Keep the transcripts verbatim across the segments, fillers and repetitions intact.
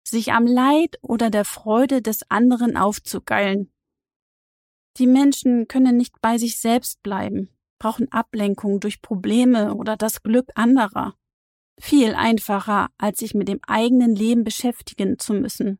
sich am Leid oder der Freude des anderen aufzugeilen. Die Menschen können nicht bei sich selbst bleiben, brauchen Ablenkung durch Probleme oder das Glück anderer. Viel einfacher, als sich mit dem eigenen Leben beschäftigen zu müssen.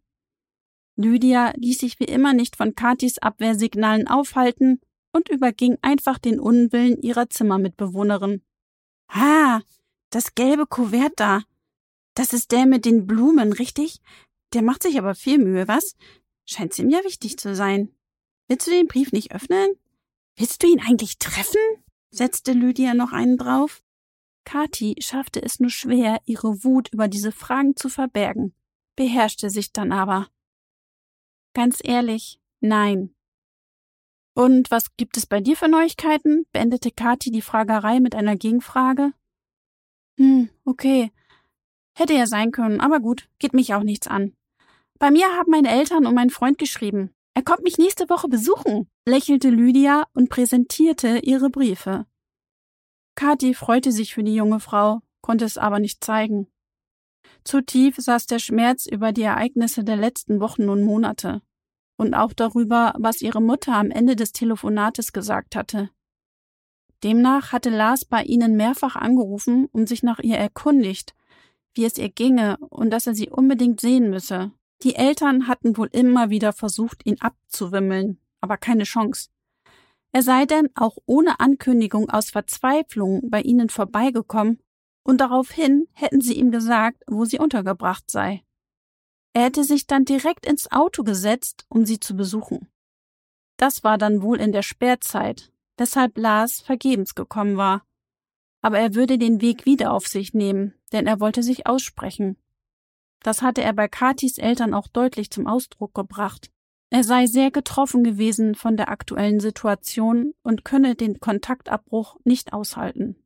Lydia ließ sich wie immer nicht von Kathis Abwehrsignalen aufhalten und überging einfach den Unwillen ihrer Zimmermitbewohnerin. »Ah, das gelbe Kuvert da. Das ist der mit den Blumen, richtig? Der macht sich aber viel Mühe, was? Scheint ihm ja wichtig zu sein. Willst du den Brief nicht öffnen? Willst du ihn eigentlich treffen?« setzte Lydia noch einen drauf. Kathi schaffte es nur schwer, ihre Wut über diese Fragen zu verbergen, beherrschte sich dann aber. »Ganz ehrlich, nein.« »Und was gibt es bei dir für Neuigkeiten?« beendete Kathi die Fragerei mit einer Gegenfrage. »Hm, okay. Hätte ja sein können, aber gut, geht mich auch nichts an. Bei mir haben meine Eltern und mein Freund geschrieben. Er kommt mich nächste Woche besuchen«, lächelte Lydia und präsentierte ihre Briefe. Kathi freute sich für die junge Frau, konnte es aber nicht zeigen. Zu tief saß der Schmerz über die Ereignisse der letzten Wochen und Monate und auch darüber, was ihre Mutter am Ende des Telefonates gesagt hatte. Demnach hatte Lars bei ihnen mehrfach angerufen und sich nach ihr erkundigt, wie es ihr ginge und dass er sie unbedingt sehen müsse. Die Eltern hatten wohl immer wieder versucht, ihn abzuwimmeln, aber keine Chance. Er sei denn auch ohne Ankündigung aus Verzweiflung bei ihnen vorbeigekommen und daraufhin hätten sie ihm gesagt, wo sie untergebracht sei. Er hätte sich dann direkt ins Auto gesetzt, um sie zu besuchen. Das war dann wohl in der Sperrzeit, weshalb Lars vergebens gekommen war. Aber er würde den Weg wieder auf sich nehmen, denn er wollte sich aussprechen. Das hatte er bei Kathis Eltern auch deutlich zum Ausdruck gebracht. Er sei sehr getroffen gewesen von der aktuellen Situation und könne den Kontaktabbruch nicht aushalten.